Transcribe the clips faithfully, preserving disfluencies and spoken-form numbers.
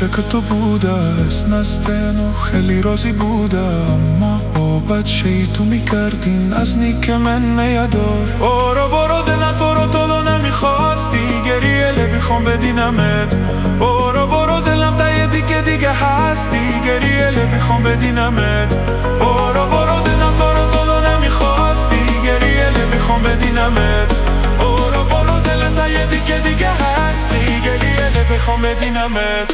عاشق تو بوده، از نستنو خیلی راضی بوده، اما با بچه‌ای تو میکردین از نیک من نیادار. برو برو دلم تو رو تو رو نمیخواستی، گریه میخوام بدینمت. برو برو دلم تای دیگه دیگه هستی، گریه میخوام بدینمت. برو برو دلم تو رو تو رو نمیخواستی، گریه میخوام بدینمت. برو برو دلم تای دیگه دیگه هستی، گریه میخوام بدینمت.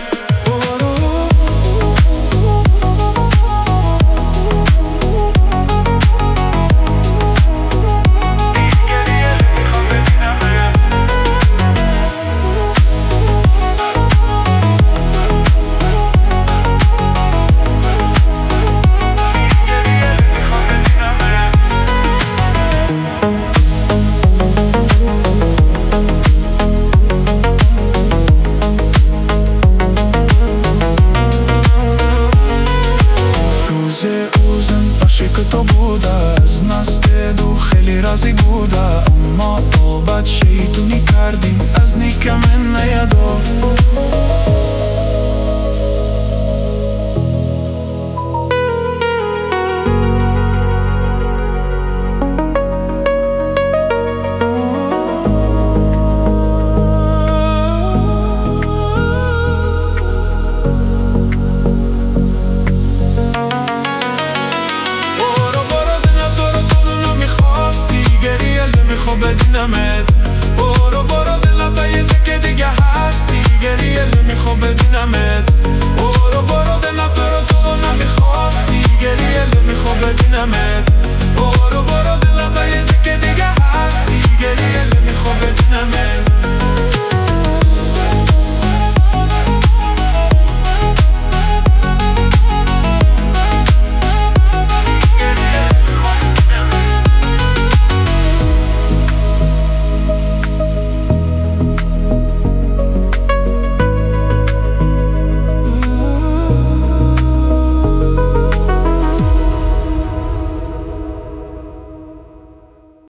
عاشق تو بوده، از نستدو خیلی راضی بوده، اما تو بچه‌ای تو میکردیم از نیک من نیادار. بدینمت. برو برو دلم تای دیگه دیگه هستی، گریه میخوام بدینمت. برو برو دلم تو رو تو نمیخواستی، گریه میخوام بدینمت.